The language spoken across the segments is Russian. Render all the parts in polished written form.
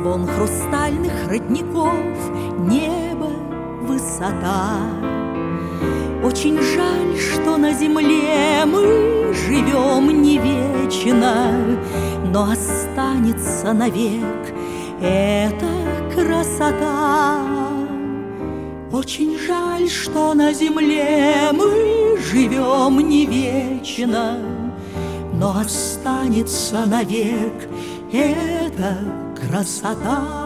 звон хрустальных родников, небо, высота. Очень жаль, что на земле мы живем не вечно, но останется навек эта красота. Очень жаль, что на земле мы живем не вечно, но останется навек эта красота.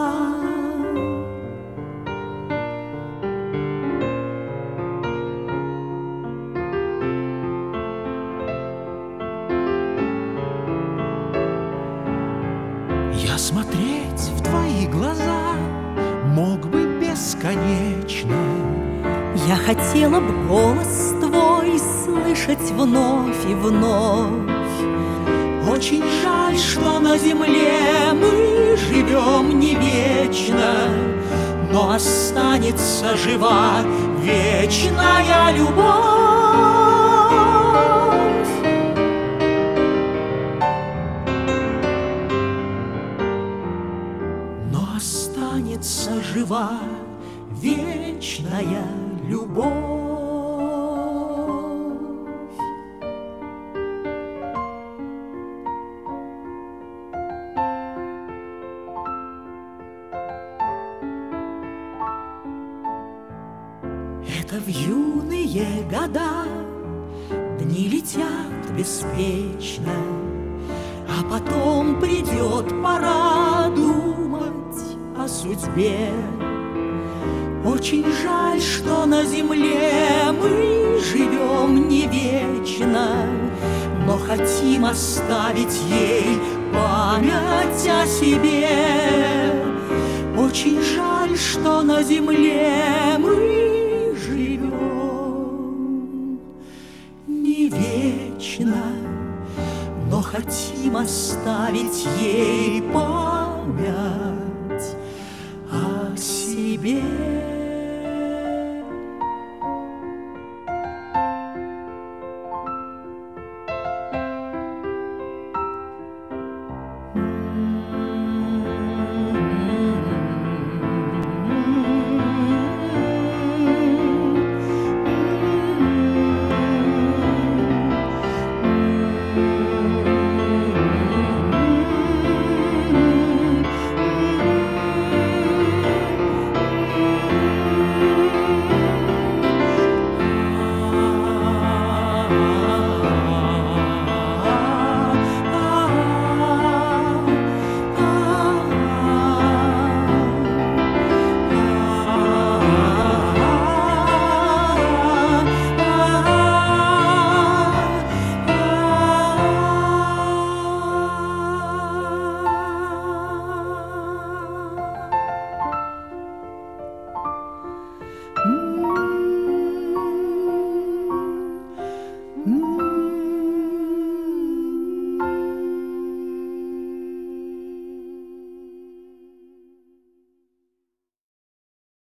Я смотреть в твои глаза мог бы бесконечно. Я хотела б голос твой слышать вновь и вновь. Очень жаль, что на земле мы живем не вечно, но останется жива вечная любовь. Но останется жива вечная любовь. Это в юные года дни летят беспечно, а потом придет пора думать о судьбе. Очень жаль, что на земле мы живем не вечно, но хотим оставить ей память о себе. Очень жаль, что на земле мы живем не вечно, но хотим оставить ей память